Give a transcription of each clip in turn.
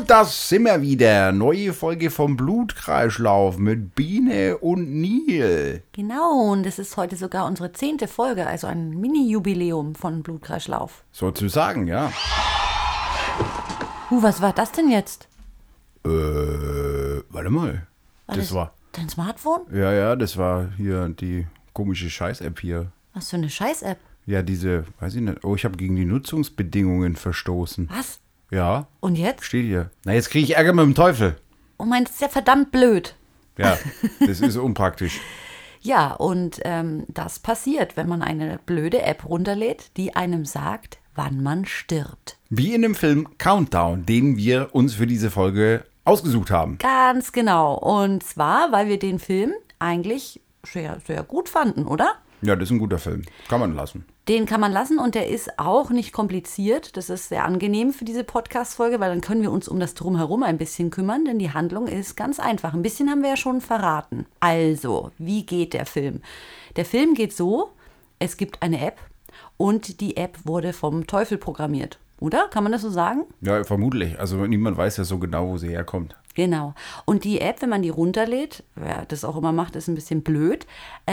Und das sind wir wieder. Neue Folge vom Blutkreislauf mit Biene und Nil. Genau, und es ist heute sogar unsere 10. Folge, also ein Mini-Jubiläum von Blutkreislauf. Sozusagen, ja. Was war das denn jetzt? Warte mal. Das war dein Smartphone? Ja, das war hier die komische Scheiß-App hier. Was für eine Scheiß-App? Ja, diese, weiß ich nicht. Oh, ich habe gegen die Nutzungsbedingungen verstoßen. Was? Ja. Und jetzt? Steht hier. Na, jetzt kriege ich Ärger mit dem Teufel. Oh mein, das ist ja verdammt blöd. Ja, das ist unpraktisch. Ja, und das passiert, wenn man eine blöde App runterlädt, die einem sagt, wann man stirbt. Wie in dem Film Countdown, den wir uns für diese Folge ausgesucht haben. Ganz genau. Und zwar, weil wir den Film eigentlich sehr, sehr gut fanden, oder? Ja, das ist ein guter Film. Kann man lassen. Den kann man lassen und der ist auch nicht kompliziert. Das ist sehr angenehm für diese Podcast-Folge, weil dann können wir uns um das Drumherum ein bisschen kümmern, denn die Handlung ist ganz einfach. Ein bisschen haben wir ja schon verraten. Also, wie geht der Film? Der Film geht so, es gibt eine App und die App wurde vom Teufel programmiert. Oder? Kann man das so sagen? Ja, vermutlich. Also niemand weiß ja so genau, wo sie herkommt. Genau. Und die App, wenn man die runterlädt, wer das auch immer macht, ist ein bisschen blöd,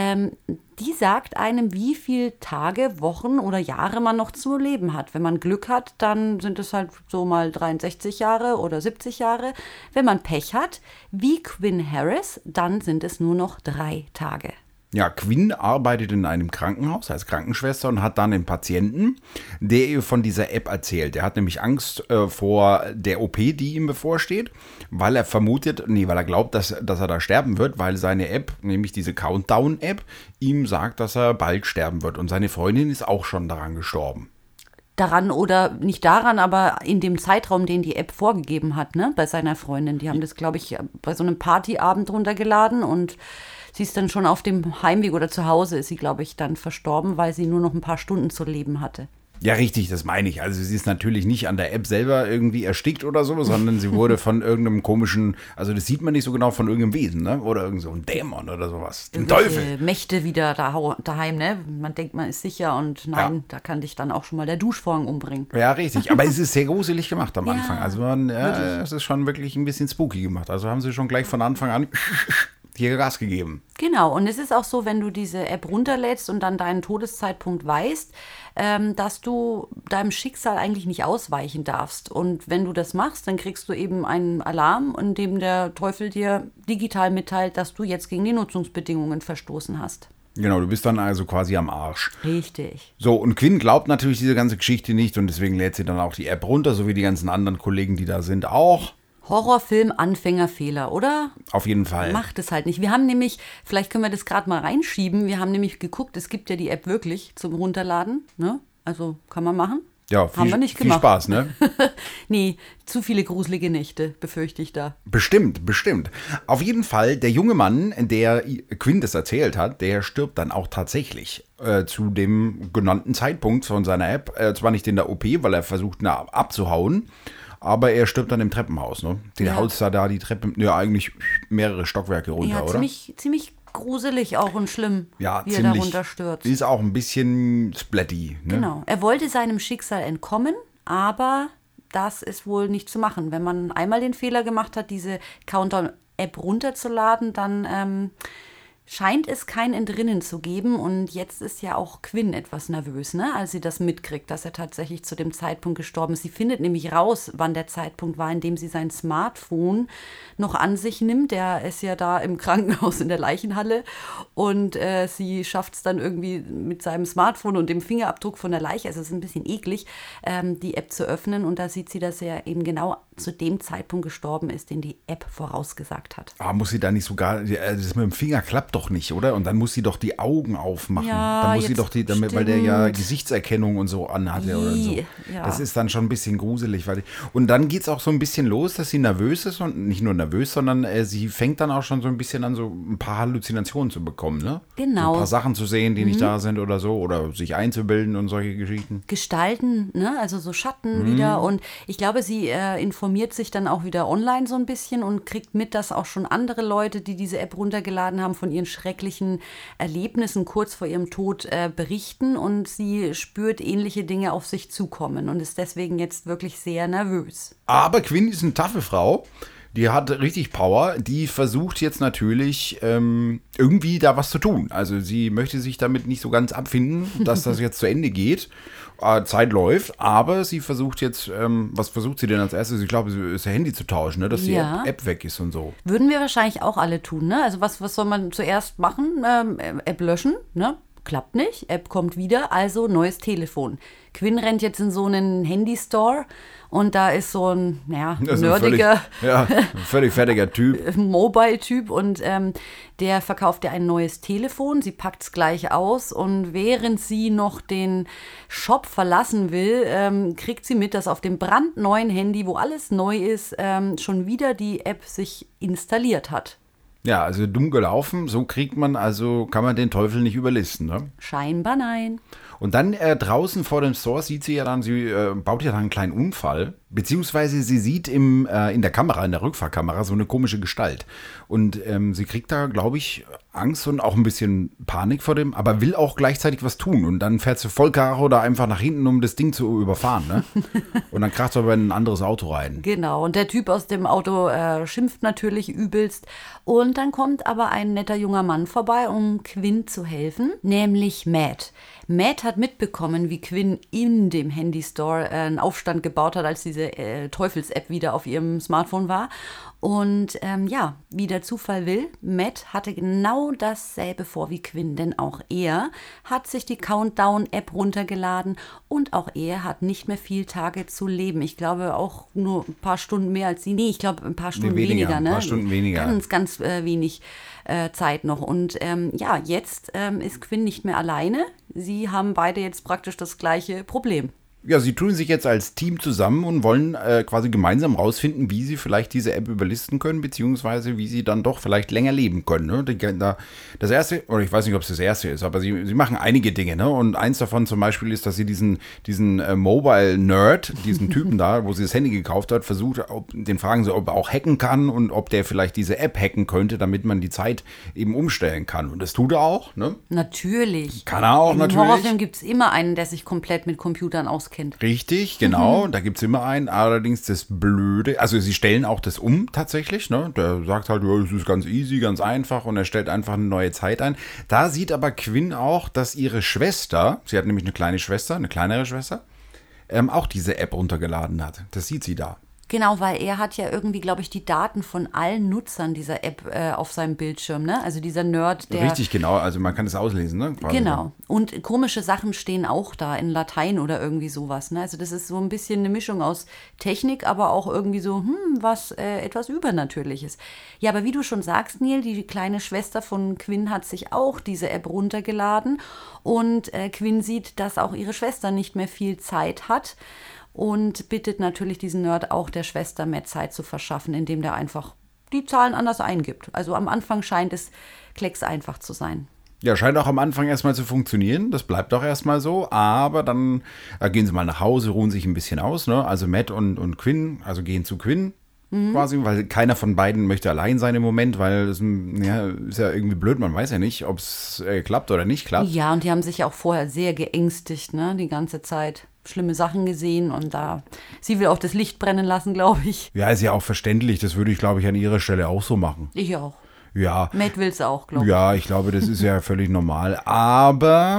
die sagt einem, wie viele Tage, Wochen oder Jahre man noch zu leben hat. Wenn man Glück hat, dann sind es halt so mal 63 Jahre oder 70 Jahre. Wenn man Pech hat, wie Quinn Harris, dann sind es nur noch 3 Tage. Ja, Quinn arbeitet in einem Krankenhaus als Krankenschwester und hat dann einen Patienten, der ihr von dieser App erzählt. Er hat nämlich Angst vor der OP, die ihm bevorsteht, weil er weil er glaubt, dass er da sterben wird, weil seine App, nämlich diese Countdown-App, ihm sagt, dass er bald sterben wird. Und seine Freundin ist auch schon daran gestorben. Daran oder nicht daran, aber in dem Zeitraum, den die App vorgegeben hat, ne, bei seiner Freundin. Die haben das, glaube ich, bei so einem Partyabend runtergeladen und sie ist dann schon auf dem Heimweg oder zu Hause ist sie, glaube ich, dann verstorben, weil sie nur noch ein paar Stunden zu leben hatte. Ja, richtig, das meine ich. Also sie ist natürlich nicht an der App selber irgendwie erstickt oder so, sondern sie wurde von irgendeinem komischen, also das sieht man nicht so genau, von irgendeinem Wesen, ne? Oder irgend so ein Dämon oder sowas. Ein Teufel. Mächte wieder daheim, ne? Man denkt, man ist sicher und nein, Da kann dich dann auch schon mal der Duschvorhang umbringen. Ja, richtig. Aber es ist sehr gruselig gemacht am Anfang. Also es ist schon wirklich ein bisschen spooky gemacht. Also haben sie schon gleich von Anfang an hier Gas gegeben. Genau, und es ist auch so, wenn du diese App runterlädst und dann deinen Todeszeitpunkt weißt, dass du deinem Schicksal eigentlich nicht ausweichen darfst. Und wenn du das machst, dann kriegst du eben einen Alarm, in dem der Teufel dir digital mitteilt, dass du jetzt gegen die Nutzungsbedingungen verstoßen hast. Genau, du bist dann also quasi am Arsch. Richtig. So, und Quinn glaubt natürlich diese ganze Geschichte nicht und deswegen lädt sie dann auch die App runter, so wie die ganzen anderen Kollegen, die da sind, auch. Horrorfilm-Anfängerfehler, oder? Auf jeden Fall. Macht es halt nicht. Wir haben nämlich, vielleicht können wir das gerade mal reinschieben, wir haben nämlich geguckt, es gibt ja die App wirklich zum Runterladen, ne? Also kann man machen. Ja, haben wir nicht gemacht. Viel Spaß, ne? Nee, zu viele gruselige Nächte, befürchte ich da. Bestimmt. Auf jeden Fall, der junge Mann, der Quinn das erzählt hat, der stirbt dann auch tatsächlich zu dem genannten Zeitpunkt von seiner App. Zwar nicht in der OP, weil er versucht, abzuhauen, aber er stirbt dann im Treppenhaus, ne? Der haut da die Treppe, ja eigentlich mehrere Stockwerke runter, oder? Ziemlich gruselig auch und schlimm, wie er da runterstürzt. Ist auch ein bisschen splatty, ne? Genau. Er wollte seinem Schicksal entkommen, aber das ist wohl nicht zu machen. Wenn man einmal den Fehler gemacht hat, diese Countdown-App runterzuladen, dann scheint es kein Entrinnen zu geben. Und jetzt ist ja auch Quinn etwas nervös, ne, als sie das mitkriegt, dass er tatsächlich zu dem Zeitpunkt gestorben ist. Sie findet nämlich raus, wann der Zeitpunkt war, in dem sie sein Smartphone noch an sich nimmt. Der ist ja da im Krankenhaus in der Leichenhalle. Und sie schafft es dann irgendwie mit seinem Smartphone und dem Fingerabdruck von der Leiche, also es ist ein bisschen eklig, die App zu öffnen. Und da sieht sie, dass er eben genau zu dem Zeitpunkt gestorben ist, den die App vorausgesagt hat. Muss sie da nicht sogar, das mit dem Finger klappt doch nicht, oder? Und dann muss sie doch die Augen aufmachen. Ja, dann muss sie doch weil der ja Gesichtserkennung und so anhatte oder so. Ja. Das ist dann schon ein bisschen gruselig. Und dann geht es auch so ein bisschen los, dass sie nervös ist und nicht nur nervös, sondern sie fängt dann auch schon so ein bisschen an, so ein paar Halluzinationen zu bekommen, ne? Genau. So ein paar Sachen zu sehen, die nicht da sind oder so, oder sich einzubilden und solche Geschichten. Gestalten, ne? Also so Schatten wieder. Und ich glaube, sie informiert sich dann auch wieder online so ein bisschen und kriegt mit, dass auch schon andere Leute, die diese App runtergeladen haben, von ihren den schrecklichen Erlebnissen kurz vor ihrem Tod berichten und sie spürt ähnliche Dinge auf sich zukommen und ist deswegen jetzt wirklich sehr nervös. Aber Quinn ist eine taffe Frau. Die hat richtig Power. Die versucht jetzt natürlich irgendwie da was zu tun. Also sie möchte sich damit nicht so ganz abfinden, dass das jetzt zu Ende geht. Zeit läuft, aber sie versucht jetzt, was versucht sie denn als erstes? Ich glaube, das Handy zu tauschen, ne? Dass die App weg ist und so. Würden wir wahrscheinlich auch alle tun, ne? Also was soll man zuerst machen? App löschen, ne? Klappt nicht, App kommt wieder, also neues Telefon. Quinn rennt jetzt in so einen Handy-Store und da ist so ein, nerdiger, völlig fertiger Typ. Mobile-Typ und der verkauft ihr ein neues Telefon. Sie packt es gleich aus und während sie noch den Shop verlassen will, kriegt sie mit, dass auf dem brandneuen Handy, wo alles neu ist, schon wieder die App sich installiert hat. Ja, also dumm gelaufen, so kann man den Teufel nicht überlisten, ne? Scheinbar nein. Und dann draußen vor dem Store sieht sie ja dann, sie baut ja dann einen kleinen Unfall, beziehungsweise sie sieht in der Kamera, in der Rückfahrkamera, so eine komische Gestalt. Und sie kriegt da, glaube ich, Angst und auch ein bisschen Panik vor dem, aber will auch gleichzeitig was tun. Und dann fährt sie voll Karo da einfach nach hinten, um das Ding zu überfahren, ne? Und dann kracht sie aber in ein anderes Auto rein. Genau, und der Typ aus dem Auto schimpft natürlich übelst. Und dann kommt aber ein netter junger Mann vorbei, um Quinn zu helfen, nämlich Matt. Matt hat mitbekommen, wie Quinn in dem Handy-Store einen Aufstand gebaut hat, als diese Teufels-App wieder auf ihrem Smartphone war. Und wie der Zufall will, Matt hatte genau dasselbe vor wie Quinn, denn auch er hat sich die Countdown-App runtergeladen und auch er hat nicht mehr viel Tage zu leben. Ich glaube auch nur ein paar Stunden mehr als sie. Nee, ich glaube ein paar Stunden weniger. Ne? Ein paar Stunden weniger. Ganz wenig Zeit noch. Und jetzt ist Quinn nicht mehr alleine. Sie haben beide jetzt praktisch das gleiche Problem. Ja, sie tun sich jetzt als Team zusammen und wollen quasi gemeinsam rausfinden, wie sie vielleicht diese App überlisten können, beziehungsweise wie sie dann doch vielleicht länger leben können. Ne? Das erste, oder ich weiß nicht, ob es das erste ist, aber sie machen einige Dinge. Ne? Und eins davon zum Beispiel ist, dass sie diesen Mobile-Nerd, diesen Typen da, wo sie das Handy gekauft hat, den fragen sie, ob er auch hacken kann und ob der vielleicht diese App hacken könnte, damit man die Zeit eben umstellen kann. Und das tut er auch. Ne? Natürlich. Kann er auch, natürlich. Im Horrorfilm gibt es immer einen, der sich komplett mit Computern auskennt. Richtig, genau. Da gibt es immer einen. Allerdings das Blöde, also sie stellen auch das um tatsächlich. Ne? Der sagt halt, ja, das ist ganz easy, ganz einfach und er stellt einfach eine neue Zeit ein. Da sieht aber Quinn auch, dass ihre Schwester, sie hat nämlich eine kleinere Schwester, auch diese App runtergeladen hat. Das sieht sie da. Genau, weil er hat ja irgendwie, glaube ich, die Daten von allen Nutzern dieser App auf seinem Bildschirm, ne? Also dieser Nerd, der... Richtig, genau. Also man kann es auslesen, ne? Quasi. Genau. Und komische Sachen stehen auch da in Latein oder irgendwie sowas, ne? Also das ist so ein bisschen eine Mischung aus Technik, aber auch irgendwie so, etwas Übernatürliches. Ja, aber wie du schon sagst, Neil, die kleine Schwester von Quinn hat sich auch diese App runtergeladen und Quinn sieht, dass auch ihre Schwester nicht mehr viel Zeit hat. Und bittet natürlich diesen Nerd auch der Schwester mehr Zeit zu verschaffen, indem der einfach die Zahlen anders eingibt. Also am Anfang scheint es klecks einfach zu sein. Ja, scheint auch am Anfang erstmal zu funktionieren. Das bleibt auch erstmal so. Aber dann gehen sie mal nach Hause, ruhen sich ein bisschen aus. Ne? Also Matt und Quinn, also gehen zu Quinn. Quasi, weil keiner von beiden möchte allein sein im Moment, weil es ist ja irgendwie blöd, man weiß ja nicht, ob es klappt oder nicht klappt. Ja, und die haben sich ja auch vorher sehr geängstigt, ne, die ganze Zeit. Schlimme Sachen gesehen und sie will auch das Licht brennen lassen, glaube ich. Ja, ist ja auch verständlich, das würde ich, glaube ich, an ihrer Stelle auch so machen. Ich auch. Ja. Matt will es auch, glaube ich. Ja, ich glaube, das ist ja völlig normal, aber...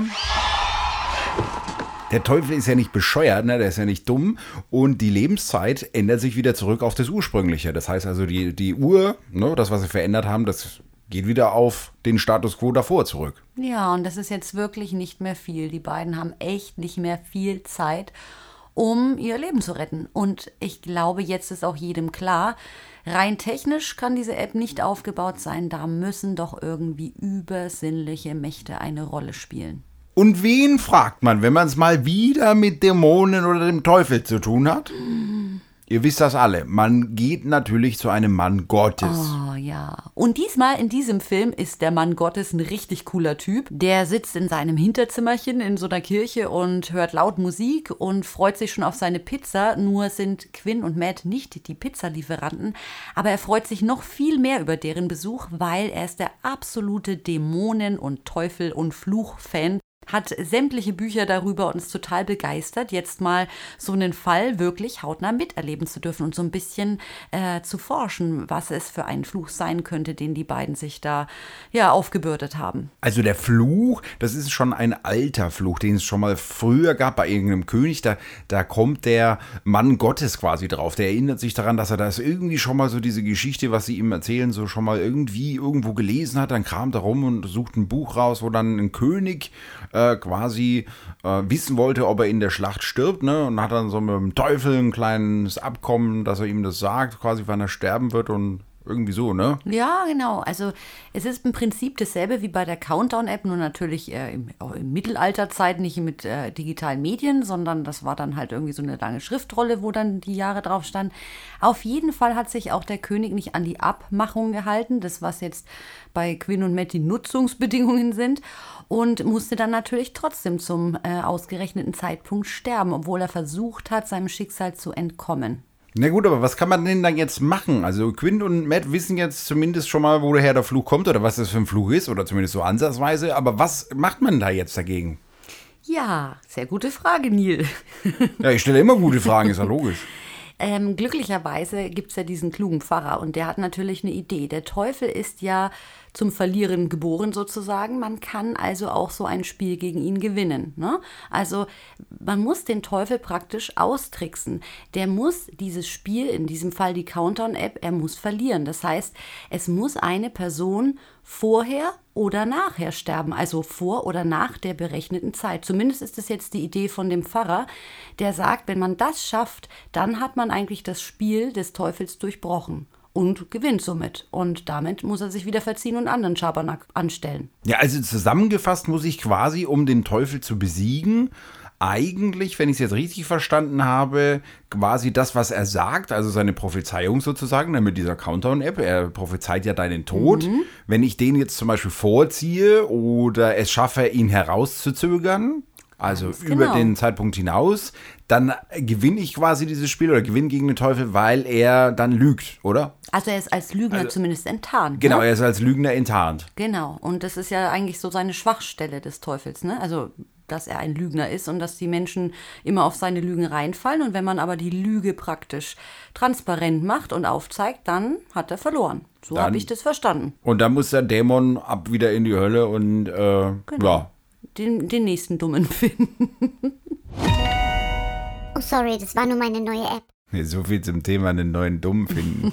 Der Teufel ist ja nicht bescheuert, ne? Der ist ja nicht dumm und die Lebenszeit ändert sich wieder zurück auf das Ursprüngliche. Das heißt also, die Uhr, ne, das, was sie verändert haben, das geht wieder auf den Status quo davor zurück. Ja, und das ist jetzt wirklich nicht mehr viel. Die beiden haben echt nicht mehr viel Zeit, um ihr Leben zu retten. Und ich glaube, jetzt ist auch jedem klar, rein technisch kann diese App nicht aufgebaut sein. Da müssen doch irgendwie übersinnliche Mächte eine Rolle spielen. Und wen fragt man, wenn man es mal wieder mit Dämonen oder dem Teufel zu tun hat? Ihr wisst das alle, man geht natürlich zu einem Mann Gottes. Oh ja. Und diesmal in diesem Film ist der Mann Gottes ein richtig cooler Typ. Der sitzt in seinem Hinterzimmerchen in so einer Kirche und hört laut Musik und freut sich schon auf seine Pizza. Nur sind Quinn und Matt nicht die Pizzalieferanten. Aber er freut sich noch viel mehr über deren Besuch, weil er ist der absolute Dämonen- und Teufel- und Fluch-Fan. Hat sämtliche Bücher darüber und ist total begeistert, jetzt mal so einen Fall wirklich hautnah miterleben zu dürfen und so ein bisschen zu forschen, was es für ein Fluch sein könnte, den die beiden sich da aufgebürdet haben. Also der Fluch, das ist schon ein alter Fluch, den es schon mal früher gab bei irgendeinem König. Da kommt der Mann Gottes quasi drauf. Der erinnert sich daran, dass er das irgendwie schon mal so diese Geschichte, was sie ihm erzählen, so schon mal irgendwie irgendwo gelesen hat. Dann kramt er rum und sucht ein Buch raus, wo dann ein König quasi wissen wollte, ob er in der Schlacht stirbt, ne? Und hat dann so mit dem Teufel ein kleines Abkommen, dass er ihm das sagt, quasi wann er sterben wird und irgendwie so, ne? Ja, genau. Also es ist im Prinzip dasselbe wie bei der Countdown-App, nur natürlich auch in Mittelalterzeit, nicht mit digitalen Medien, sondern das war dann halt irgendwie so eine lange Schriftrolle, wo dann die Jahre drauf standen. Auf jeden Fall hat sich auch der König nicht an die Abmachung gehalten, das was jetzt bei Quinn und Matt die Nutzungsbedingungen sind, und musste dann natürlich trotzdem zum ausgerechneten Zeitpunkt sterben, obwohl er versucht hat, seinem Schicksal zu entkommen. Na gut, aber was kann man denn dann jetzt machen? Also Quinn und Matt wissen jetzt zumindest schon mal, woher der Fluch kommt oder was das für ein Fluch ist oder zumindest so ansatzweise. Aber was macht man da jetzt dagegen? Ja, sehr gute Frage, Neil. Ja, ich stelle immer gute Fragen, ist ja logisch. Glücklicherweise gibt es ja diesen klugen Pfarrer und der hat natürlich eine Idee. Der Teufel ist ja zum Verlieren geboren sozusagen. Man kann also auch so ein Spiel gegen ihn gewinnen, ne? Also man muss den Teufel praktisch austricksen. Der muss dieses Spiel, in diesem Fall die Countdown-App, er muss verlieren. Das heißt, es muss eine Person vorher oder nachher sterben, also vor oder nach der berechneten Zeit. Zumindest ist das jetzt die Idee von dem Pfarrer, der sagt, wenn man das schafft, dann hat man eigentlich das Spiel des Teufels durchbrochen und gewinnt somit. Und damit muss er sich wieder verziehen und anderen Schabernack anstellen. Ja, also zusammengefasst muss ich quasi, um den Teufel zu besiegen, eigentlich, wenn ich es jetzt richtig verstanden habe, quasi das, was er sagt, also seine Prophezeiung sozusagen, mit dieser Countdown-App, er prophezeit ja deinen Tod. Wenn ich den jetzt zum Beispiel vorziehe oder es schaffe, ihn herauszuzögern, also über den Zeitpunkt hinaus, dann gewinne ich quasi dieses Spiel oder gewinne gegen den Teufel, weil er dann lügt, oder? Also er ist als Lügner zumindest enttarnt. Genau, ne? er ist als Lügner enttarnt. Genau, und das ist ja eigentlich so seine Schwachstelle des Teufels, ne? Also dass er ein Lügner ist und dass die Menschen immer auf seine Lügen reinfallen. Und wenn man aber die Lüge praktisch transparent macht und aufzeigt, dann hat er verloren. So habe ich das verstanden. Und dann muss der Dämon ab wieder in die Hölle und ja. Den nächsten Dummen finden. Oh, sorry, das war nur meine neue App. So viel zum Thema einen neuen Dummen finden.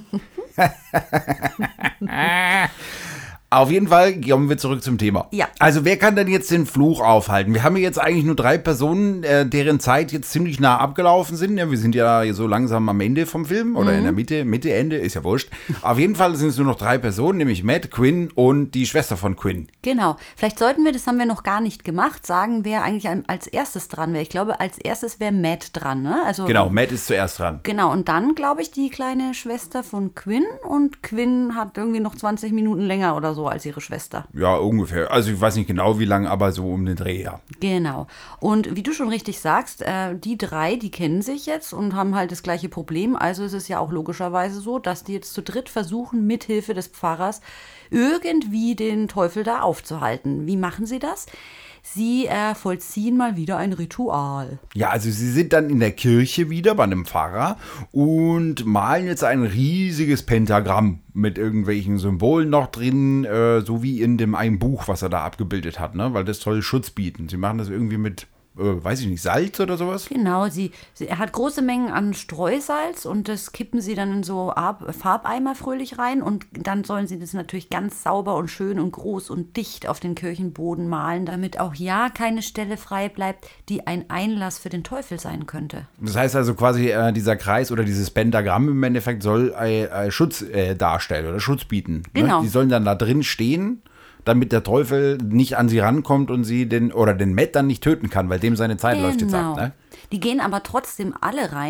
Auf jeden Fall kommen wir zurück zum Thema. Ja. Also wer kann denn jetzt den Fluch aufhalten? Wir haben ja jetzt eigentlich nur 3 Personen, deren Zeit jetzt ziemlich nah abgelaufen sind. Ja, wir sind ja so langsam am Ende vom Film oder in der Mitte, Ende, ist ja wurscht. Auf jeden Fall sind es nur noch 3 Personen, nämlich Matt, Quinn und die Schwester von Quinn. Genau. Vielleicht sollten wir, das haben wir noch gar nicht gemacht, sagen, wer eigentlich als erstes dran wäre. Ich glaube, als erstes wäre Matt dran, ne? Also, Genau, Matt ist zuerst dran. Genau, und dann, glaube ich, die kleine Schwester von Quinn. Und Quinn hat irgendwie noch 20 Minuten länger oder so als ihre Schwester. Ja, ungefähr. Also ich weiß nicht genau wie lang, aber so um den Dreh, ja. Genau. Und wie du schon richtig sagst, die 3, die kennen sich jetzt und haben halt das gleiche Problem. Also ist es ja auch logischerweise so, dass die jetzt zu dritt versuchen, mithilfe des Pfarrers irgendwie den Teufel da aufzuhalten. Wie machen sie das? Sie vollziehen mal wieder ein Ritual. Ja, also sie sind dann in der Kirche wieder bei einem Pfarrer und malen jetzt ein riesiges Pentagramm mit irgendwelchen Symbolen noch drin, so wie in dem einen Buch, was er da abgebildet hat, ne? Weil das soll Schutz bieten. Sie machen das irgendwie mit weiß ich nicht, Salz oder sowas? Genau, er hat große Mengen an Streusalz und das kippen sie dann in so Farbeimer fröhlich rein und dann sollen sie das natürlich ganz sauber und schön und groß und dicht auf den Kirchenboden malen, damit auch ja keine Stelle frei bleibt, die ein Einlass für den Teufel sein könnte. Das heißt also quasi, dieser Kreis oder dieses Pentagramm im Endeffekt soll Schutz darstellen oder Schutz bieten. Genau. Ne? Die sollen dann da drin stehen, damit der Teufel nicht an sie rankommt und sie den Matt dann nicht töten kann, weil dem seine Zeit läuft jetzt ab. Ne? Die gehen aber trotzdem alle rein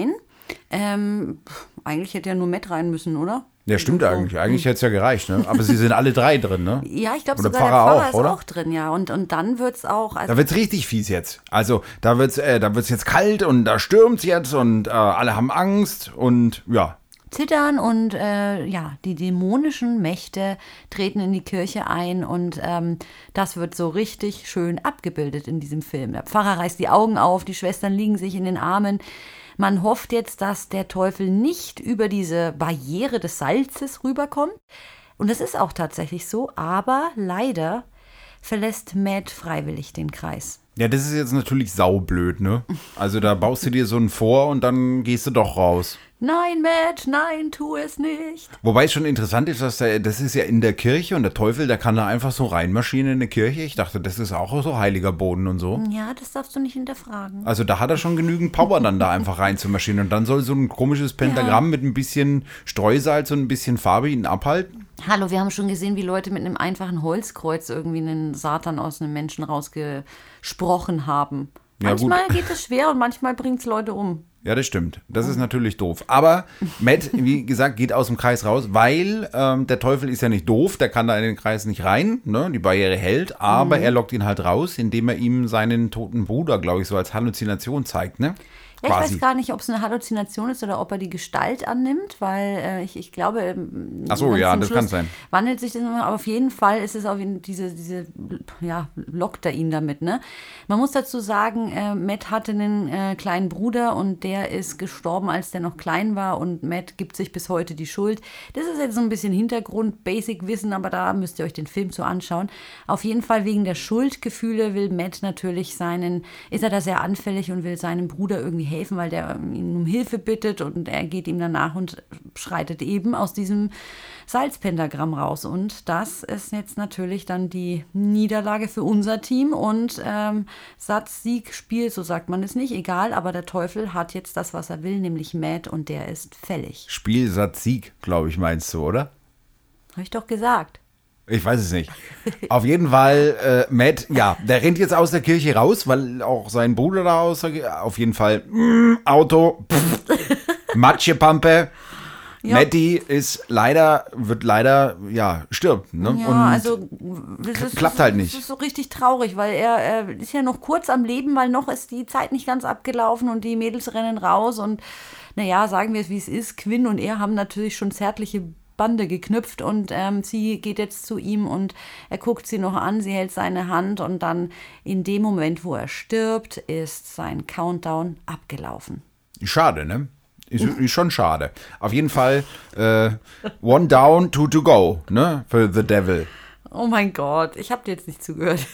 Eigentlich hätte ja nur Matt rein müssen, oder? Ja, stimmt Also, eigentlich. Eigentlich hätte es ja gereicht, ne? Aber sie sind alle 3 drin, ne? Ja, ich glaube Oder sogar Pfarrer der Pfarrer auch, ist oder? auch drin, ja. Und dann wird es auch. Also Da wird's richtig fies jetzt. Also da wird's jetzt kalt und da stürmt's jetzt und alle haben Angst und ja. zittern und die dämonischen Mächte treten in die Kirche ein und das wird so richtig schön abgebildet in diesem Film. Der Pfarrer reißt die Augen auf, die Schwestern liegen sich in den Armen. Man hofft jetzt, dass der Teufel nicht über diese Barriere des Salzes rüberkommt. Und das ist auch tatsächlich so, aber leider verlässt Matt freiwillig den Kreis. Ja, das ist jetzt natürlich saublöd, ne? Also da baust du dir so einen vor und dann gehst du doch raus. Nein, Matt, nein, tu es nicht. Wobei es schon interessant ist, dass das ist ja in der Kirche und der Teufel, der kann da einfach so reinmarschieren in eine Kirche. Ich dachte, das ist auch so heiliger Boden und so. Ja, das darfst du nicht hinterfragen. Also da hat er schon genügend Power dann da einfach reinzumarschieren. Und dann soll so ein komisches Pentagramm mit ein bisschen Streusalz und ein bisschen Farbe ihn abhalten. Hallo, wir haben schon gesehen, wie Leute mit einem einfachen Holzkreuz irgendwie einen Satan aus einem Menschen rausgesprochen haben. Ja, Manchmal geht es schwer und manchmal bringt es Leute um. Ja, das stimmt. Das ist natürlich doof. Aber Matt, wie gesagt, geht aus dem Kreis raus, weil der Teufel ist ja nicht doof, der kann da in den Kreis nicht rein, ne? Die Barriere hält, aber er lockt ihn halt raus, indem er ihm seinen toten Bruder, glaube ich, so als Halluzination zeigt, ne? Ja, ich weiß gar nicht, ob es eine Halluzination ist oder ob er die Gestalt annimmt, weil ich glaube, Ach so, ja, das kann sein. Wandelt sich das immer, aber auf jeden Fall ist es auf ihn, lockt er ihn damit, ne? Man muss dazu sagen, Matt hatte einen kleinen Bruder und der ist gestorben, als der noch klein war und Matt gibt sich bis heute die Schuld. Das ist jetzt so ein bisschen Hintergrund, Basic-Wissen, aber da müsst ihr euch den Film so anschauen. Auf jeden Fall wegen der Schuldgefühle will Matt natürlich ist er da sehr anfällig und will seinem Bruder irgendwie helfen, weil der ihn um Hilfe bittet und er geht ihm danach und schreitet eben aus diesem Salzpentagramm raus. Und das ist jetzt natürlich dann die Niederlage für unser Team und Satz, Sieg, Spiel, so sagt man es nicht, egal, aber der Teufel hat jetzt das, was er will, nämlich Matt und der ist fällig. Spiel, Satz, Sieg, glaube ich, meinst du, oder? Habe ich doch gesagt. Ich weiß es nicht. Auf jeden Fall, Matt, ja, der rennt jetzt aus der Kirche raus, weil auch sein Bruder da auf jeden Fall, Auto, Matschepampe. Ja. Matty wird leider, stirbt. Ne? Ja, und also klappt halt nicht. Das ist so richtig traurig, weil er ist ja noch kurz am Leben, weil noch ist die Zeit nicht ganz abgelaufen und die Mädels rennen raus und naja, sagen wir es wie es ist, Quinn und er haben natürlich schon zärtliche Bande geknüpft und sie geht jetzt zu ihm und er guckt sie noch an, sie hält seine Hand und dann in dem Moment, wo er stirbt, ist sein Countdown abgelaufen. Schade, ne? Ist schon schade. Auf jeden Fall one down, two to go, ne? Für The Devil. Oh mein Gott, ich habe dir jetzt nicht zugehört.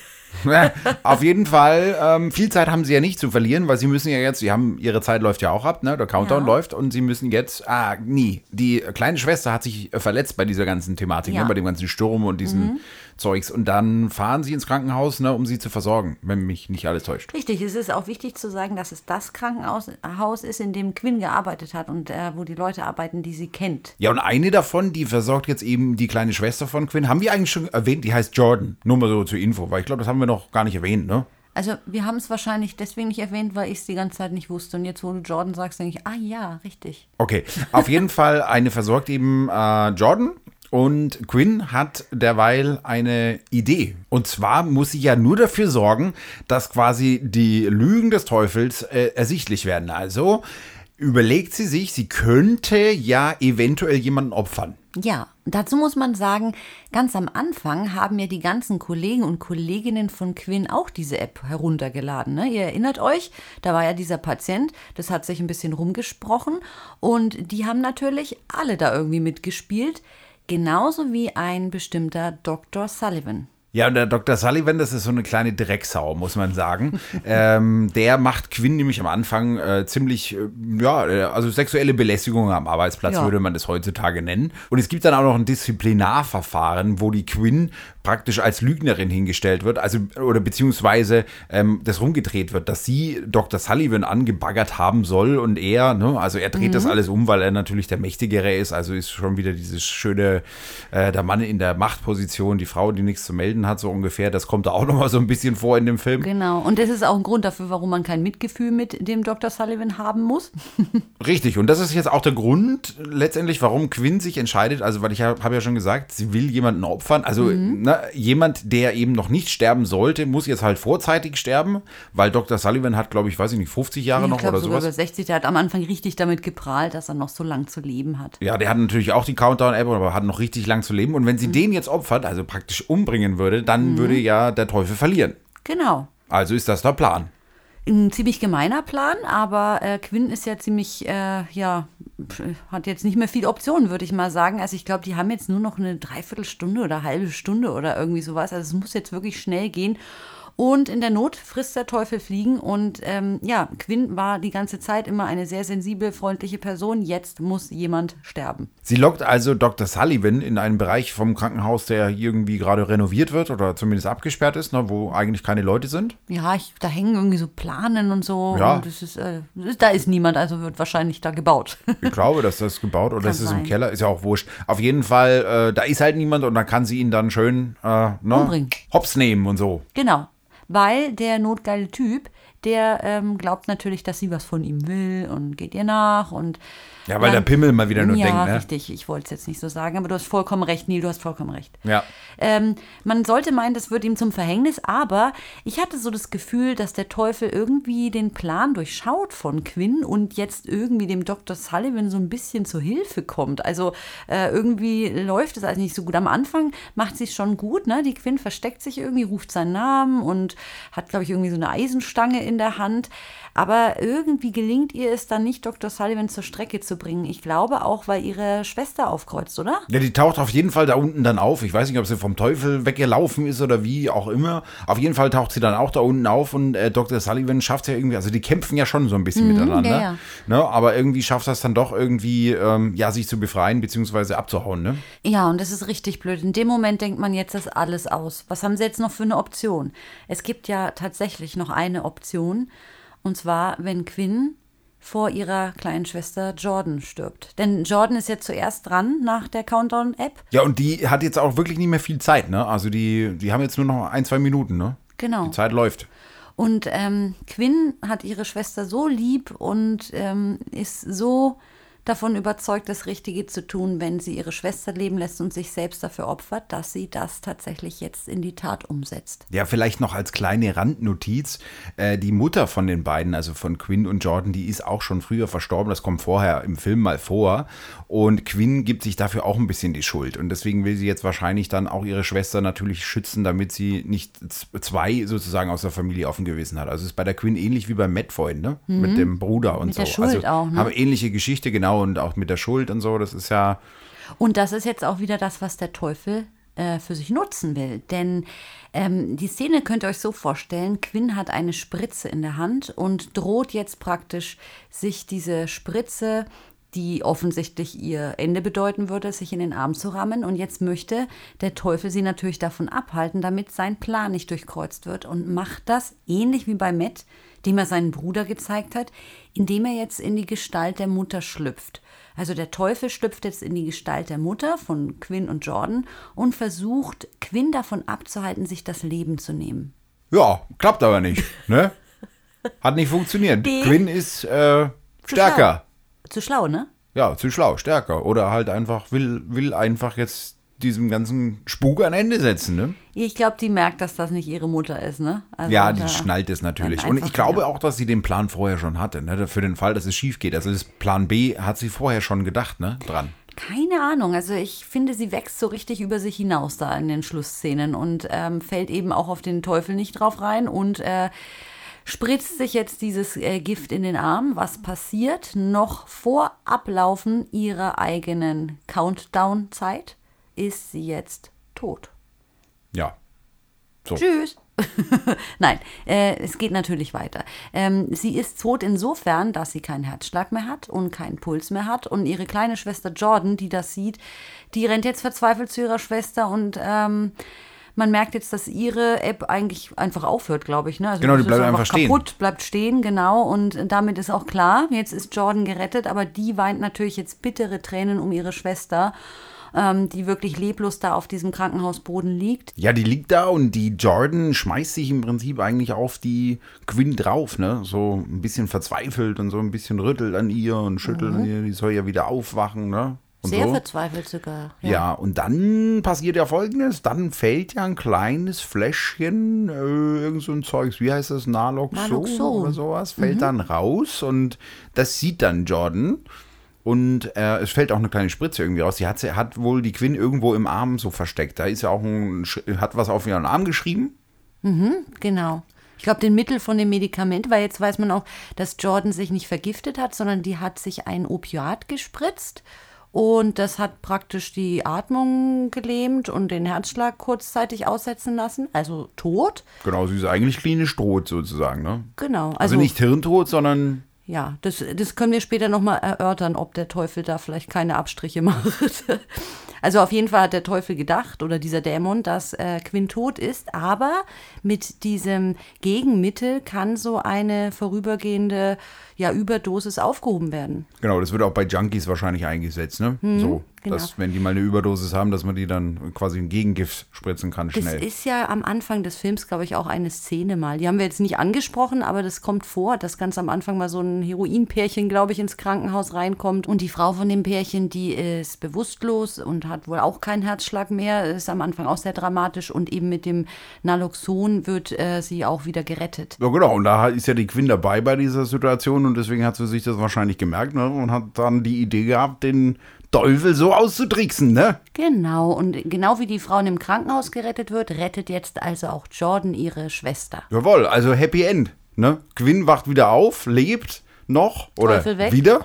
Auf jeden Fall, viel Zeit haben sie ja nicht zu verlieren, weil sie müssen ja jetzt, ihre Zeit läuft ja auch ab, ne? Der Countdown läuft und sie müssen jetzt, die kleine Schwester hat sich verletzt bei dieser ganzen Thematik, ne? Bei dem ganzen Sturm und diesen Zeugs und dann fahren sie ins Krankenhaus, ne, um sie zu versorgen, wenn mich nicht alles täuscht. Richtig, es ist auch wichtig zu sagen, dass es das Krankenhaus ist, in dem Quinn gearbeitet hat und wo die Leute arbeiten, die sie kennt. Ja, und eine davon, die versorgt jetzt eben die kleine Schwester von Quinn, haben wir eigentlich schon erwähnt, die heißt Jordan, nur mal so zur Info, weil ich glaube, das haben wir noch gar nicht erwähnt, ne? Also wir haben es wahrscheinlich deswegen nicht erwähnt, weil ich es die ganze Zeit nicht wusste. Und jetzt, wo du Jordan sagst, denke ich, ja, richtig. Okay, auf jeden Fall eine versorgt eben Jordan und Quinn hat derweil eine Idee. Und zwar muss sie ja nur dafür sorgen, dass quasi die Lügen des Teufels ersichtlich werden. Also überlegt sie sich, sie könnte ja eventuell jemanden opfern. Ja, dazu muss man sagen, ganz am Anfang haben ja die ganzen Kollegen und Kolleginnen von Quinn auch diese App heruntergeladen. Ne? Ihr erinnert euch, da war ja dieser Patient, das hat sich ein bisschen rumgesprochen und die haben natürlich alle da irgendwie mitgespielt, genauso wie ein bestimmter Dr. Sullivan. Ja, und der Dr. Sullivan, das ist so eine kleine Drecksau, muss man sagen. Der macht Quinn nämlich am Anfang ziemlich, also sexuelle Belästigung am Arbeitsplatz, würde man das heutzutage nennen. Und es gibt dann auch noch ein Disziplinarverfahren, wo die Quinn praktisch als Lügnerin hingestellt wird, beziehungsweise das rumgedreht wird, dass sie Dr. Sullivan angebaggert haben soll und er, ne, also er dreht das alles um, weil er natürlich der Mächtigere ist, also ist schon wieder dieses schöne, der Mann in der Machtposition, die Frau, die nichts zu melden gelitten hat, so ungefähr. Das kommt da auch nochmal so ein bisschen vor in dem Film. Genau. Und das ist auch ein Grund dafür, warum man kein Mitgefühl mit dem Dr. Sullivan haben muss. Richtig. Und das ist jetzt auch der Grund letztendlich, warum Quinn sich entscheidet. Also, weil ich habe ja schon gesagt, sie will jemanden opfern. Also, jemand, der eben noch nicht sterben sollte, muss jetzt halt vorzeitig sterben, weil Dr. Sullivan hat, glaube ich, weiß ich nicht, 50 Jahre noch oder sowas. Über 60. Der hat am Anfang richtig damit geprahlt, dass er noch so lang zu leben hat. Ja, der hat natürlich auch die Countdown-App, aber hat noch richtig lang zu leben. Und wenn sie den jetzt opfert, also praktisch umbringen würde, dann würde ja der Teufel verlieren. Genau. Also ist das der Plan. Ein ziemlich gemeiner Plan, aber Quinn ist ja ziemlich, hat jetzt nicht mehr viele Optionen, würde ich mal sagen. Also ich glaube, die haben jetzt nur noch eine Dreiviertelstunde oder halbe Stunde oder irgendwie sowas. Also es muss jetzt wirklich schnell gehen. Und in der Not frisst der Teufel Fliegen. Und Quinn war die ganze Zeit immer eine sehr sensible, freundliche Person. Jetzt muss jemand sterben. Sie lockt also Dr. Sullivan in einen Bereich vom Krankenhaus, der irgendwie gerade renoviert wird oder zumindest abgesperrt ist, ne, wo eigentlich keine Leute sind. Ja, da hängen irgendwie so Planen und so. Ja. Und da ist niemand, also wird wahrscheinlich da gebaut. Ich glaube, dass das gebaut oder Kann ist es im sein. Keller, ist ja auch wurscht. Auf jeden Fall, da ist halt niemand und dann kann sie ihn dann schön Umbringen. hops nehmen und so. Genau, weil der notgeile Typ, der glaubt natürlich, dass sie was von ihm will und geht ihr nach und Ja, weil der Pimmel mal wieder nur denkt, ja, ne? richtig, ich wollte es jetzt nicht so sagen, aber du hast vollkommen recht, Neil, du hast vollkommen recht. Ja. Man sollte meinen, das wird ihm zum Verhängnis, aber ich hatte so das Gefühl, dass der Teufel irgendwie den Plan durchschaut von Quinn und jetzt irgendwie dem Dr. Sullivan so ein bisschen zur Hilfe kommt. Also irgendwie läuft es also nicht so gut. Am Anfang macht sie es schon gut, ne? Die Quinn versteckt sich irgendwie, ruft seinen Namen und hat, glaube ich, irgendwie so eine Eisenstange in der Hand. Aber irgendwie gelingt ihr es dann nicht, Dr. Sullivan zur Strecke zu bringen. Ich glaube auch, weil ihre Schwester aufkreuzt, oder? Ja, die taucht auf jeden Fall da unten dann auf. Ich weiß nicht, ob sie vom Teufel weggelaufen ist oder wie auch immer. Auf jeden Fall taucht sie dann auch da unten auf und Dr. Sullivan schafft es ja irgendwie, also die kämpfen ja schon so ein bisschen miteinander. ja, ja. Ne? Aber irgendwie schafft das dann doch irgendwie, sich zu befreien bzw. abzuhauen, ne? Ja, und das ist richtig blöd. In dem Moment denkt man, jetzt ist alles aus. Was haben sie jetzt noch für eine Option? Es gibt ja tatsächlich noch eine Option. Und zwar, wenn Quinn vor ihrer kleinen Schwester Jordan stirbt. Denn Jordan ist ja zuerst dran nach der Countdown-App. Ja, und die hat jetzt auch wirklich nicht mehr viel Zeit, ne? Also die haben jetzt nur noch 1-2 Minuten, ne? Genau. Die Zeit läuft. Und Quinn hat ihre Schwester so lieb und ist so davon überzeugt, das Richtige zu tun, wenn sie ihre Schwester leben lässt und sich selbst dafür opfert, dass sie das tatsächlich jetzt in die Tat umsetzt. Ja, vielleicht noch als kleine Randnotiz, die Mutter von den beiden, also von Quinn und Jordan, die ist auch schon früher verstorben, das kommt vorher im Film mal vor und Quinn gibt sich dafür auch ein bisschen die Schuld und deswegen will sie jetzt wahrscheinlich dann auch ihre Schwester natürlich schützen, damit sie nicht zwei sozusagen aus der Familie auf dem Gewissen hat. Also es ist bei der Quinn ähnlich wie bei Matt vorhin, ne? Mit dem Bruder und Mit so. der Schuld also auch, ne? Haben ähnliche Geschichte, genau, und auch mit der Schuld und so, das ist ja... Und das ist jetzt auch wieder das, was der Teufel für sich nutzen will. Denn die Szene könnt ihr euch so vorstellen, Quinn hat eine Spritze in der Hand und droht jetzt praktisch, sich diese Spritze, die offensichtlich ihr Ende bedeuten würde, sich in den Arm zu rammen. Und jetzt möchte der Teufel sie natürlich davon abhalten, damit sein Plan nicht durchkreuzt wird und macht das, ähnlich wie bei Matt, dem er seinen Bruder gezeigt hat, indem er jetzt in die Gestalt der Mutter schlüpft. Also der Teufel schlüpft jetzt in die Gestalt der Mutter von Quinn und Jordan und versucht, Quinn davon abzuhalten, sich das Leben zu nehmen. Ja, klappt aber nicht, ne? Hat nicht funktioniert. Quinn ist stärker. Zu schlau, ne? Ja, zu schlau, stärker. Oder halt einfach, will einfach jetzt diesem ganzen Spuk ein Ende setzen, ne? Ich glaube, die merkt, dass das nicht ihre Mutter ist, ne? Also ja, die schnallt es natürlich. dann Und ich einfach, glaube ja. auch, dass sie den Plan vorher schon hatte, ne? Für den Fall, dass es schief geht. Also das Plan B hat sie vorher schon gedacht, ne? Dran. Keine Ahnung. Also ich finde, sie wächst so richtig über sich hinaus da in den Schlussszenen und fällt eben auch auf den Teufel nicht drauf rein und spritzt sich jetzt dieses Gift in den Arm. Was passiert? Noch vor Ablaufen ihrer eigenen Countdown-Zeit ist sie jetzt tot. Ja. So. Tschüss. Nein, es geht natürlich weiter. Sie ist tot insofern, dass sie keinen Herzschlag mehr hat und keinen Puls mehr hat. Und ihre kleine Schwester Jordan, die das sieht, die rennt jetzt verzweifelt zu ihrer Schwester und Man merkt jetzt, dass ihre App eigentlich einfach aufhört, glaube ich. Ne? Also Genau, die das bleibt ist einfach stehen. kaputt, bleibt stehen, genau. Und damit ist auch klar, jetzt ist Jordan gerettet, aber die weint natürlich jetzt bittere Tränen um ihre Schwester, die wirklich leblos da auf diesem Krankenhausboden liegt. Ja, die liegt da und die Jordan schmeißt sich im Prinzip eigentlich auf die Quinn drauf, ne? So ein bisschen verzweifelt und so ein bisschen rüttelt an ihr und schüttelt an ihr. Die soll ja wieder aufwachen, ne? Und Sehr so. verzweifelt sogar. Ja, und dann passiert ja Folgendes. Dann fällt ja ein kleines Fläschchen, irgend so ein Zeugs, wie heißt das, Naloxon oder sowas, fällt dann raus und das sieht dann Jordan. Und es fällt auch eine kleine Spritze irgendwie raus. Sie hat wohl die Quinn irgendwo im Arm so versteckt. Da ist ja auch hat was auf ihren Arm geschrieben. Genau. Ich glaube, den Mittel von dem Medikament, weil jetzt weiß man auch, dass Jordan sich nicht vergiftet hat, sondern die hat sich ein Opiat gespritzt. Und das hat praktisch die Atmung gelähmt und den Herzschlag kurzzeitig aussetzen lassen, also tot. Genau, sie ist eigentlich klinisch tot sozusagen, ne? Genau. Also nicht hirntot, sondern... Ja, das können wir später nochmal erörtern, ob der Teufel da vielleicht keine Abstriche macht. Also auf jeden Fall hat der Teufel gedacht, oder dieser Dämon, dass Quinn tot ist, aber mit diesem Gegenmittel kann so eine vorübergehende Überdosis aufgehoben werden. Genau, das wird auch bei Junkies wahrscheinlich eingesetzt, ne? So, genau. dass wenn die mal eine Überdosis haben, dass man die dann quasi ein Gegengift spritzen kann schnell. Das ist ja am Anfang des Films, glaube ich, auch eine Szene mal. Die haben wir jetzt nicht angesprochen, aber das kommt vor, dass ganz am Anfang mal so ein Heroinpärchen, glaube ich, ins Krankenhaus reinkommt. Und die Frau von dem Pärchen, die ist bewusstlos und hat wohl auch keinen Herzschlag mehr. Ist am Anfang auch sehr dramatisch. Und eben mit dem Naloxon wird sie auch wieder gerettet. Ja, genau. Und da ist ja die Quinn dabei bei dieser Situation und deswegen hat sie sich das wahrscheinlich gemerkt, ne? Und hat dann die Idee gehabt, den Teufel so auszutricksen, ne? Genau. Und genau wie die Frau im Krankenhaus gerettet wird, rettet jetzt also auch Jordan ihre Schwester. Jawohl, also Happy End, ne? Quinn wacht wieder auf, lebt noch oder Teufel weg. wieder.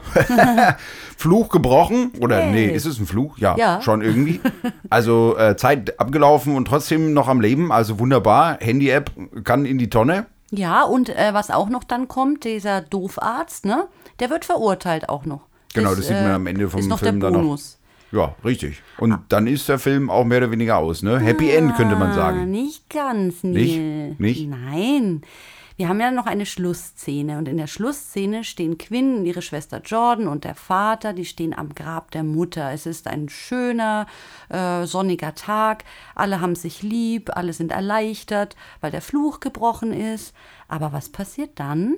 Fluch gebrochen oder Hey. nee, ist es ein Fluch? Ja, Ja. schon irgendwie. Also Zeit abgelaufen und trotzdem noch am Leben, also wunderbar. Handy-App kann in die Tonne. Ja, und was auch noch dann kommt, dieser Doofarzt, ne? Der wird verurteilt auch noch. Genau, das sieht man am Ende vom ist noch Film der dann noch. Bonus. Ja, richtig. Und dann ist der Film auch mehr oder weniger aus, ne? Happy End könnte man sagen. Nicht ganz, Nicht? Neil. Nicht? Nein. Wir haben ja noch eine Schlussszene und in der Schlussszene stehen Quinn und ihre Schwester Jordan und der Vater, die stehen am Grab der Mutter. Es ist ein schöner, sonniger Tag. Alle haben sich lieb, alle sind erleichtert, weil der Fluch gebrochen ist. Aber was passiert dann?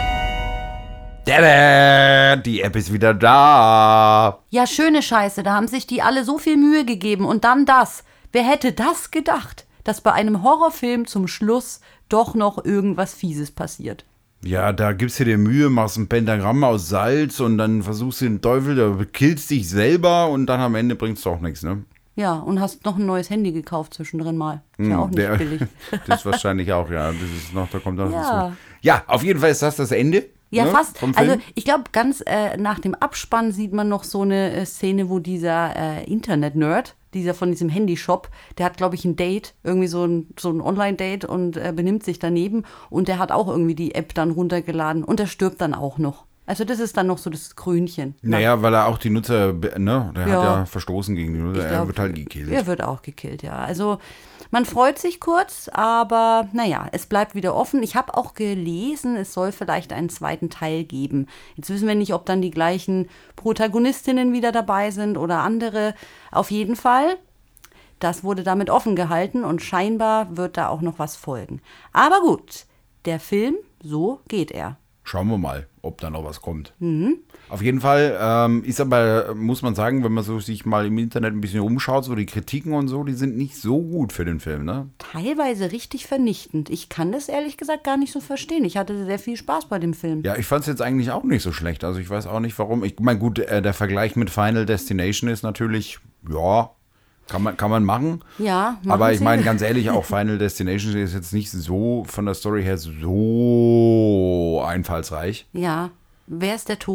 Tada, die App ist wieder da. Ja, schöne Scheiße, da haben sich die alle so viel Mühe gegeben und dann das. Wer hätte das gedacht, dass bei einem Horrorfilm zum Schluss doch noch irgendwas Fieses passiert? Ja, da gibst du dir Mühe, machst ein Pentagramm aus Salz und dann versuchst du den Teufel, da killst dich selber und dann am Ende bringst du auch nichts, ne? Ja, und hast noch ein neues Handy gekauft zwischendrin mal. Ist ja auch nicht billig. Das ist wahrscheinlich auch, ja. Das ist noch, da kommt noch Ja. dazu. Ja, auf jeden Fall ist das Ende. Ja, ne, fast. vom Film. Also ich glaube, ganz nach dem Abspann sieht man noch so eine Szene, wo dieser Internet-Nerd, dieser von diesem Handyshop, der hat, glaube ich, ein Date, irgendwie so ein Online-Date und benimmt sich daneben und der hat auch irgendwie die App dann runtergeladen und der stirbt dann auch noch. Also das ist dann noch so das Krönchen. Naja, weil er auch die Nutzer, ne, der Ja. hat ja verstoßen gegen die Nutzer, Ich er glaub, wird halt gekillt. Er wird auch gekillt, ja. Also man freut sich kurz, aber naja, es bleibt wieder offen. Ich habe auch gelesen, es soll vielleicht einen zweiten Teil geben. Jetzt wissen wir nicht, ob dann die gleichen Protagonistinnen wieder dabei sind oder andere. Auf jeden Fall, das wurde damit offen gehalten und scheinbar wird da auch noch was folgen. Aber gut, der Film, so geht er. Schauen wir mal, ob da noch was kommt. Mhm. Auf jeden Fall ist aber, muss man sagen, wenn man so sich mal im Internet ein bisschen umschaut, so die Kritiken und so, die sind nicht so gut für den Film, ne? Teilweise richtig vernichtend. Ich kann das ehrlich gesagt gar nicht so verstehen. Ich hatte sehr viel Spaß bei dem Film. Ja, ich fand es jetzt eigentlich auch nicht so schlecht. Also ich weiß auch nicht, warum. Ich meine, gut, der Vergleich mit Final Destination ist natürlich, ja, kann man machen. Ja, machen Aber ich Sie. meine, ganz ehrlich, auch Final Destination ist jetzt nicht so von der Story her so einfallsreich. Ja, wer ist der Tod?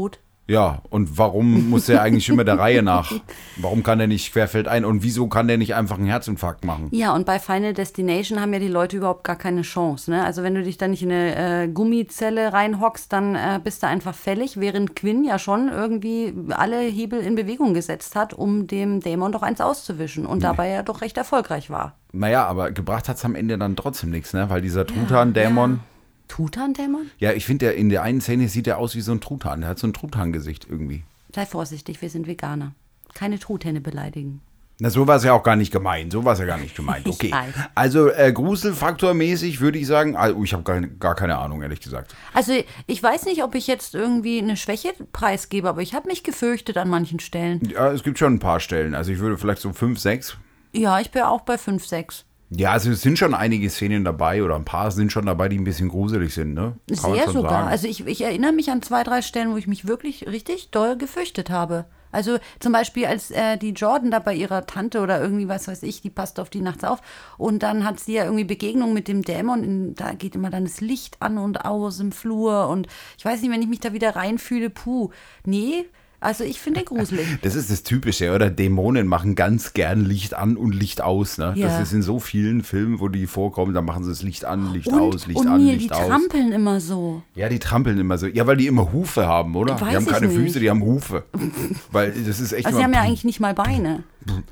Ja, und warum muss der eigentlich immer der Reihe nach? Warum kann der nicht querfeldein? Und wieso kann der nicht einfach einen Herzinfarkt machen? Ja, und bei Final Destination haben ja die Leute überhaupt gar keine Chance. Ne? Also wenn du dich da nicht in eine Gummizelle reinhockst, dann bist du einfach fällig, während Quinn ja schon irgendwie alle Hebel in Bewegung gesetzt hat, um dem Dämon doch eins auszuwischen und dabei ja doch recht erfolgreich war. Naja, aber gebracht hat es am Ende dann trotzdem nichts, ne? Weil dieser Truthahn-Dämon... Ja. Truthahn-Dämon? Ja, ich finde, in der einen Szene sieht er aus wie so ein Truthahn. Der hat so ein Truthahn-Gesicht irgendwie. Sei vorsichtig, wir sind Veganer. Keine Truthähne beleidigen. Na, so war es ja auch gar nicht gemeint. Okay. Ich weiß. Also Gruselfaktormäßig würde ich sagen, ich habe gar keine Ahnung, ehrlich gesagt. Also ich weiß nicht, ob ich jetzt irgendwie eine Schwäche preisgebe, aber ich habe mich gefürchtet an manchen Stellen. Ja, es gibt schon ein paar Stellen. Also ich würde vielleicht so 5, 6. Ja, ich bin auch bei 5, 6. Ja, also es sind schon einige Szenen dabei oder ein paar sind schon dabei, die ein bisschen gruselig sind, ne? Kann man Sehr schon sogar. sagen. Also ich erinnere mich an 2, 3 Stellen, wo ich mich wirklich richtig doll gefürchtet habe. Also zum Beispiel, als die Jordan da bei ihrer Tante oder irgendwie, was weiß ich, die passt auf die nachts auf. Und dann hat sie ja irgendwie Begegnung mit dem Dämon. Da geht immer dann das Licht an und aus im Flur. Und ich weiß nicht, wenn ich mich da wieder reinfühle, nee. Also ich finde den gruselig. Das ist das Typische, oder? Dämonen machen ganz gern Licht an und Licht aus, ne? Ja. Das ist in so vielen Filmen, wo die vorkommen, da machen sie das Licht an, Licht Und aus, Licht Neil, an, Licht die aus. trampeln immer so. Ja, die trampeln immer so. Ja, weil die immer Hufe haben, oder? Weiß Die haben ich keine nicht. Füße, die haben Hufe. Weil das ist echt Also sie immer... haben ja eigentlich nicht mal Beine.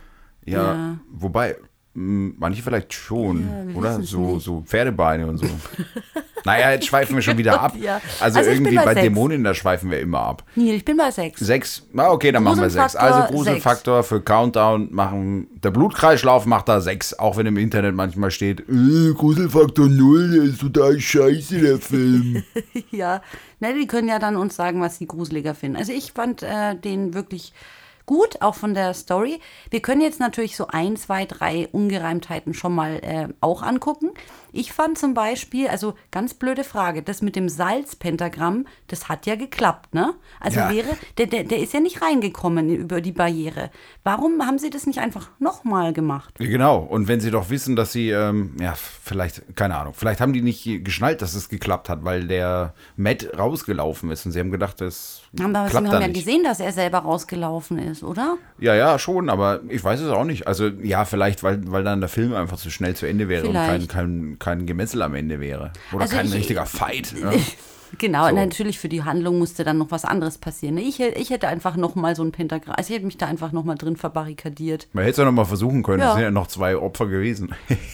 Ja, wobei, manche vielleicht schon, Ja, wir oder? wissen's So, nicht. so Pferdebeine und so. Naja, jetzt schweifen wir schon wieder ab. Ja. Also Also ich bin irgendwie bei bei 6. Dämonen, da schweifen wir immer ab. Neil, ich bin bei 6. 6, okay, dann machen wir 6. Gruselfaktor Also Gruselfaktor für Countdown machen, der Blutkreislauf macht da 6, auch wenn im Internet manchmal steht, Gruselfaktor 0, der ist total scheiße, der Film. Ja, ne, die können ja dann uns sagen, was sie gruseliger finden. Also ich fand den wirklich gut, auch von der Story. Wir können jetzt natürlich so 1, 2, 3 Ungereimtheiten schon mal auch angucken. Ich fand zum Beispiel, also ganz blöde Frage, das mit dem Salzpentagramm, das hat ja geklappt, ne? Also Ja. der ist ja nicht reingekommen über die Barriere. Warum haben sie das nicht einfach nochmal gemacht? Ja, genau, und wenn sie doch wissen, dass sie, vielleicht, keine Ahnung, vielleicht haben die nicht geschnallt, dass es geklappt hat, weil der Matt rausgelaufen ist und sie haben gedacht, das Aber sie klappt haben da ja nicht. gesehen, dass er selber rausgelaufen ist, oder? Ja, schon, aber ich weiß es auch nicht. Also ja, vielleicht, weil dann der Film einfach zu schnell zu Ende wäre Vielleicht. und kein Gemessel am Ende wäre. Oder Also kein ich- richtiger Fight. Ne? Genau, So. natürlich für die Handlung musste dann noch was anderes passieren. Ich hätte einfach noch mal so ein Pentagramm, also ich hätte mich da einfach noch mal drin verbarrikadiert. Man hätte es ja noch mal versuchen können. Ja. Es sind ja noch 2 Opfer gewesen.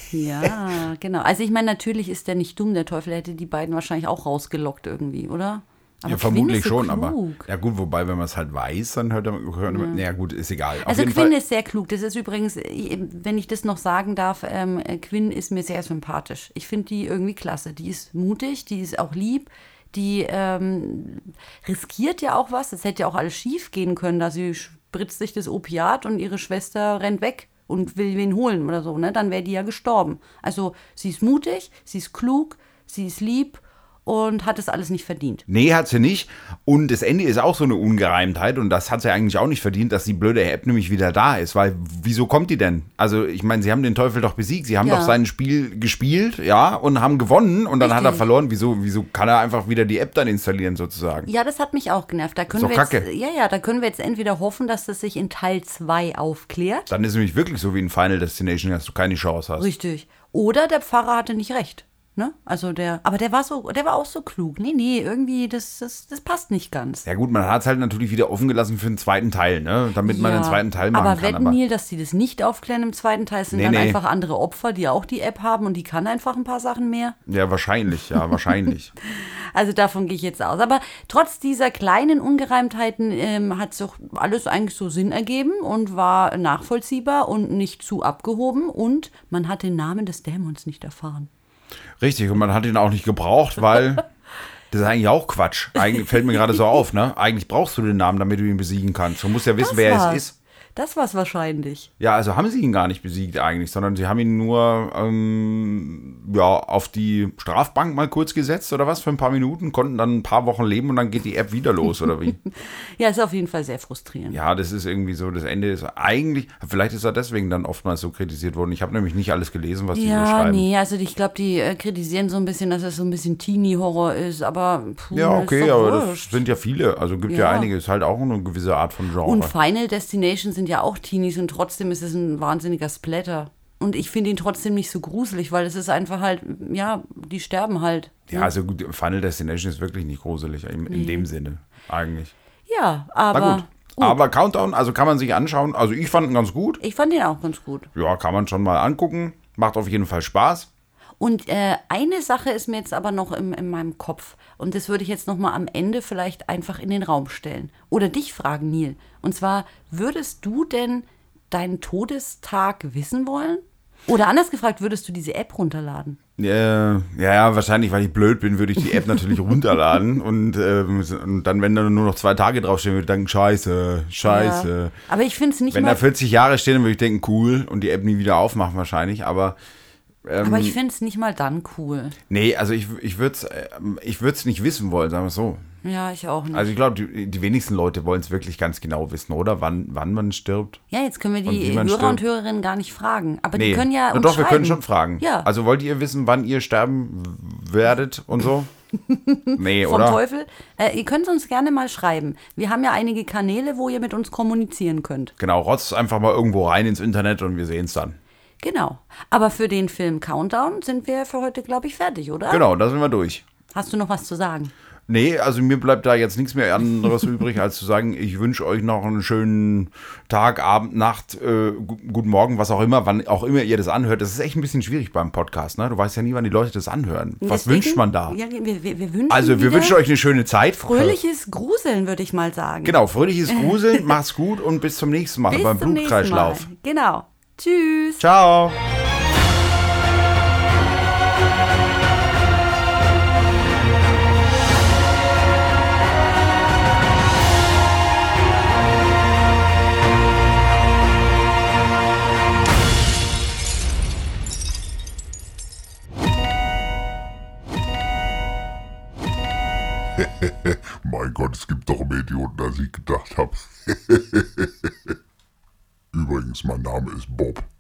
Ja, genau. Also ich meine, natürlich ist der nicht dumm, der Teufel hätte die beiden wahrscheinlich auch rausgelockt irgendwie, oder? Aber Ja, Quinn vermutlich ist so schon, klug. aber ja gut, wobei, wenn man es halt weiß, dann hört man, ja gut, ist egal. Auf Also jeden Quinn Fall, ist sehr klug. Das ist übrigens, wenn ich das noch sagen darf, Quinn ist mir sehr sympathisch. Ich finde die irgendwie klasse. Die ist mutig, die ist auch lieb, die riskiert ja auch was. Das hätte ja auch alles schief gehen können, dass sie spritzt sich das Opiat und ihre Schwester rennt weg und will wen holen oder so. Ne? Dann wäre die ja gestorben. Also sie ist mutig, sie ist klug, sie ist lieb und hat es alles nicht verdient. nee, hat sie nicht. Und das Ende ist auch so eine Ungereimtheit und das hat sie eigentlich auch nicht verdient, dass die blöde App nämlich wieder da ist, weil wieso kommt die denn? Also ich meine, sie haben den Teufel doch besiegt, sie haben Ja. doch sein Spiel gespielt, ja, und haben gewonnen und dann hat er Richtig. verloren. Wieso kann er einfach wieder die App dann installieren sozusagen? Ja, das hat mich auch genervt. Da können doch wir jetzt, Kacke. da können wir jetzt entweder hoffen, dass das sich in Teil 2 aufklärt. Dann ist es nämlich wirklich so wie in Final Destination, dass du keine Chance hast. Richtig. Oder der Pfarrer hatte nicht recht. Ne? Also aber der war auch so klug. Nee, irgendwie, das passt nicht ganz. Ja gut, man hat es halt natürlich wieder offen gelassen für den zweiten Teil, ne? Damit man den zweiten Teil machen aber kann. wetten, Neil, dass die das nicht aufklären im zweiten Teil, sind Nee, dann nee. einfach andere Opfer, die auch die App haben und die kann einfach ein paar Sachen mehr. Ja, wahrscheinlich. Also davon gehe ich jetzt aus. Aber trotz dieser kleinen Ungereimtheiten hat es doch alles eigentlich so Sinn ergeben und war nachvollziehbar und nicht zu abgehoben und man hat den Namen des Dämons nicht erfahren. Richtig, und man hat ihn auch nicht gebraucht, weil das ist eigentlich auch Quatsch. Eigentlich fällt mir gerade so auf, ne? Eigentlich brauchst du den Namen, damit du ihn besiegen kannst. Du musst ja wissen, wer war's. es ist. Das war's wahrscheinlich. Ja, also haben sie ihn gar nicht besiegt eigentlich, sondern sie haben ihn nur auf die Strafbank mal kurz gesetzt oder was für ein paar Minuten, konnten dann ein paar Wochen leben und dann geht die App wieder los oder wie? Ja, ist auf jeden Fall sehr frustrierend. Ja, das ist irgendwie so, das Ende ist eigentlich, vielleicht ist er deswegen dann oftmals so kritisiert worden. Ich habe nämlich nicht alles gelesen, was die so schreiben. Nee, also ich glaube, die kritisieren so ein bisschen, dass es so ein bisschen Teenie-Horror ist, aber ja, okay, ist doch aber wurscht. das sind ja viele, also gibt ja einige, ist halt auch eine gewisse Art von Genre. Und Final Destination sind ja auch Teenies und trotzdem ist es ein wahnsinniger Splatter. Und ich finde ihn trotzdem nicht so gruselig, weil es ist einfach halt, ja, die sterben halt. Ja, also gut, Final Destination ist wirklich nicht gruselig in dem Sinne, eigentlich. Ja, aber Na gut. Aber Countdown, also kann man sich anschauen. Also ich fand ihn ganz gut. ich fand ihn auch ganz gut. Ja, kann man schon mal angucken. Macht auf jeden Fall Spaß. Und eine Sache ist mir jetzt aber noch in meinem Kopf. Und das würde ich jetzt noch mal am Ende vielleicht einfach in den Raum stellen. Oder dich fragen, Neil. Und zwar, würdest du denn deinen Todestag wissen wollen? Oder anders gefragt, würdest du diese App runterladen? Ja, wahrscheinlich, weil ich blöd bin, würde ich die App natürlich runterladen. Und dann, wenn da nur noch 2 Tage draufstehen, würde ich denken, scheiße. Ja. Aber ich finde es nicht Wenn mal... da 40 Jahre stehen, dann würde ich denken, cool. Und die App nie wieder aufmachen wahrscheinlich. Aber ich finde es nicht mal dann cool. nee, also ich würde es nicht wissen wollen, sagen wir es so. Ja, ich auch nicht. Also ich glaube, die wenigsten Leute wollen es wirklich ganz genau wissen, oder? Wann man stirbt. Ja, jetzt können wir Und wie die man Hörer und stirbt. Hörerinnen gar nicht fragen. Aber Nee. die können ja uns Doch, wir schreiben. können schon fragen. Ja. Also wollt ihr wissen, wann ihr sterben werdet und so? Nee, Vom oder? Teufel. Ihr könnt uns gerne mal schreiben. Wir haben ja einige Kanäle, wo ihr mit uns kommunizieren könnt. Genau, rotzt einfach mal irgendwo rein ins Internet und wir sehen es dann. Genau. Aber für den Film Countdown sind wir für heute, glaube ich, fertig, oder? Genau, da sind wir durch. Hast du noch was zu sagen? Nee, also mir bleibt da jetzt nichts mehr anderes übrig, als zu sagen, ich wünsche euch noch einen schönen Tag, Abend, Nacht, guten Morgen, was auch immer, wann auch immer ihr das anhört. Das ist echt ein bisschen schwierig beim Podcast, ne? Du weißt ja nie, wann die Leute das anhören. Was Deswegen- wünscht man da? Ja, wir wünschen Also wir wieder wünschen euch eine schöne Zeit. fröhliches Gruseln, würde ich mal sagen. Genau, fröhliches Gruseln, macht's gut und bis zum nächsten Mal Bis beim zum nächsten Mal. Blutkreislauf. Genau. Tschüss. Ciao. Mein Gott, es gibt doch mehr Idioten, als ich gedacht habe. Übrigens, mein Name ist Bob.